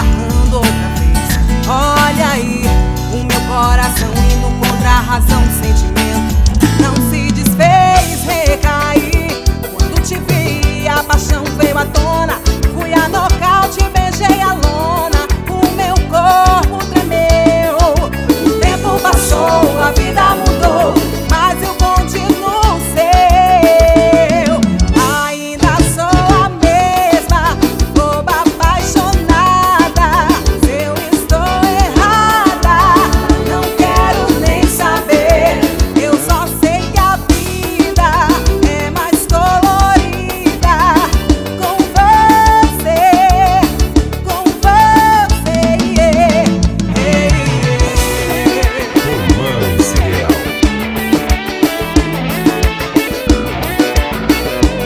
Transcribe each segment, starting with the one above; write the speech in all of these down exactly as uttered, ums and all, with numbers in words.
barrando outra vez. Olha aí, o meu coração indo contra a razão, o sentimento não se desfez, recaí. Quando te vi, a paixão veio à tona. Fui a nocaute, beijei a lona. O meu corpo tremeu. O tempo passou, a vida mudou, mas eu continuo seu. Ainda sou a mesma, boba apaixonada. Se eu estou errada, não quero nem saber. Eu só sei que a vida é mais colorida com você, com você, yeah, yeah. Romance Real.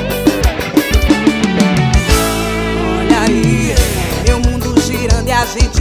Olha aí, meu mundo girando e a gente